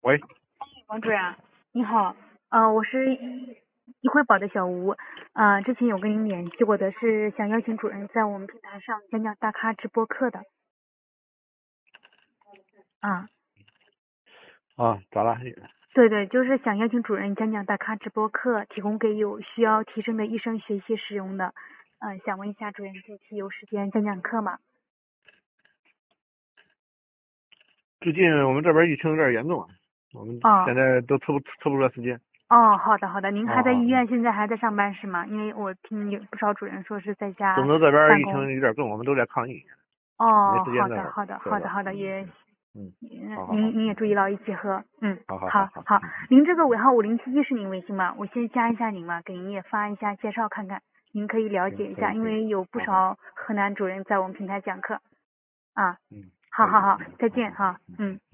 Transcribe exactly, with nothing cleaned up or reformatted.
喂， 王主任，你好，呃，我是一惠宝的小吴，呃，之前有跟您联系过的，是想邀请主任在我们平台上讲讲大咖直播课的，啊， 啊，咋了？ 对对，就是想邀请主任讲讲大咖直播课，提供给有需要提升的医生学习使用的，嗯、想问一下主任近期有时间讲讲课吗？ 最近我们这边疫情有点严重，我们哦现在都抽不抽不出来时间。 哦，好的好的，您啊啊， 还在医院， 嗯， 现在还在上班是吗？因为我听有不少主任说是在家郑州这边疫情办公。 有点重，我们都在抗疫，没哦， 时间在这儿好的好的坐着。 好的好的， 嗯也， 嗯嗯， 嗯， 好好好， 您您也注意劳逸结合，嗯， 好好好好， 好好， 嗯您这个尾号五零七一是您微信吗？我先加一下您嘛，给您也发一下介绍看看，您可以了行， 解一下，因可以可以， 为有不好好， 少河南主任在我们平台讲课，啊， 嗯，可以， 好好好， 嗯， 再好好好， 见哈， 嗯。 嗯。